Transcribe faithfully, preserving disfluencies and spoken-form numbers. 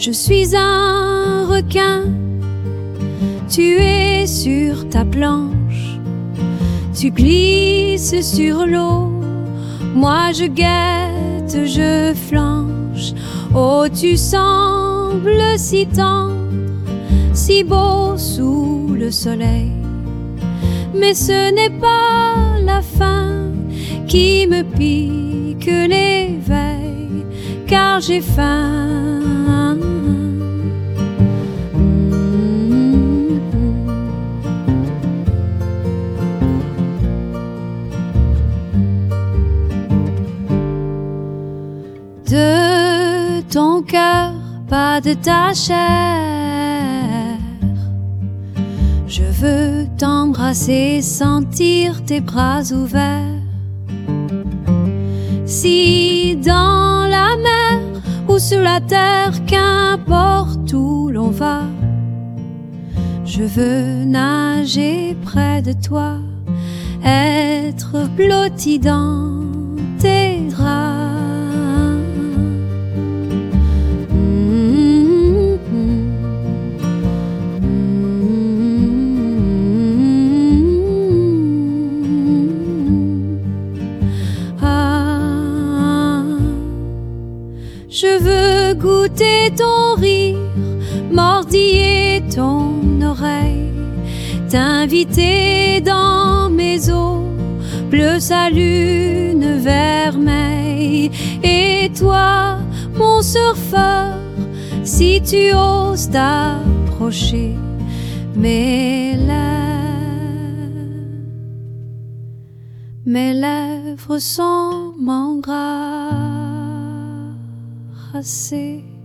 Je suis un requin, tu es sur ta planche, tu glisses sur l'eau, moi je guette, je flanche. Oh, tu sembles si tendre, si beau sous le soleil, mais ce n'est pas la faim qui me pique l'éveil, car j'ai faim. De ton cœur, pas de ta chair, je veux t'embrasser, sentir tes bras ouverts. Si dans la mer ou sur la terre, qu'importe où l'on va, je veux nager près de toi, être blotti dans tes draps. Je veux goûter ton rire, mordiller ton oreille, t'inviter dans mes eaux, bleu sa lune vermeille. Et toi, mon surfeur, si tu oses t'approcher, mes lèvres, mes lèvres sont m'embrasser.